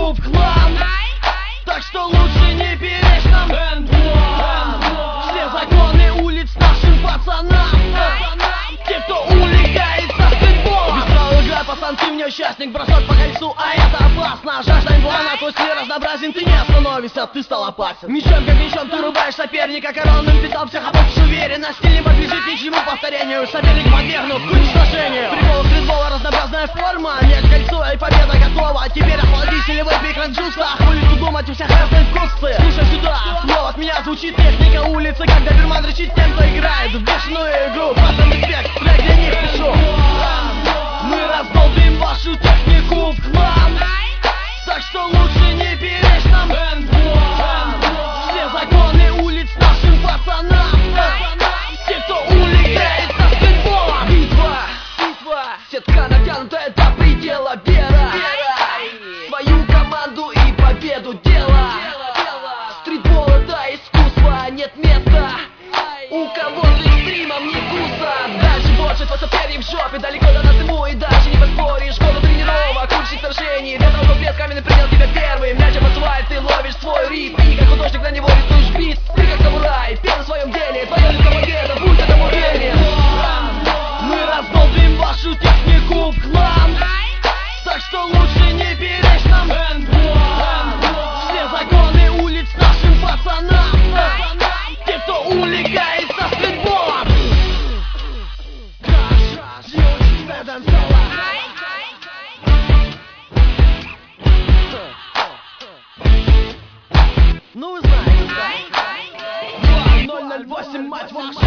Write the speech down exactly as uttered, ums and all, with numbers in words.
клуб клан, так что лучше не перечь нам. Все законы улиц нашим пацанам, те, кто увлекается стритболом. Без правил играй, пацан, ты мне участник. Бросок по кольцу, а это опасно. Жажда имплана, твой стиль разнообразен, ты не остановишься, ты стал опасен. Мечом как мечом ты рубаешь соперника, коронным питал всех, опустишь уверенность. Стиль не подлежит ничему повторению, соперник подвергнут к уничтожению. Прикол стритбола, разнообразная форма, нет кольцо и победа готова. Теперь охладись или выпей кранджуса. Хули тут думать, у всех разные вкусы. Слушай сюда, слово от меня звучит техника улицы, когда берман рычит тем, кто играет в бешеную игру. Пацан, респект, трек для них пишу. Мы раздолбим вашу технику в хлам, так что лучше не перечь нам. Все законы улиц нашим пацанам, те, кто увлекается стритболом. Битва, битва, сетка натянутая до предела. Вера в свою команду и победу дела. Стритбол это искусство, нет места у кого с экстримом не вкуса. Дальше больше, твой соперник в жопе, далеко до нас ему и дальше не поспоришь. Года тренировок, кучных сражений, для того, кто след каменный принял тебя первым. Мячом асфальт, ты ловишь свой ритм, и как художник на него рисуешь бит. Ты как самурай, первый в своем деле, твоя любка победа, будь этому уверен. Мы раздолбим вашу технику в хлам, так что лучше не перечь нам. Все законы улиц нашим пацанам, те, кто увлекается стритболом. Ну вы знаете, да? два ноль ноль восемь, мать вашу.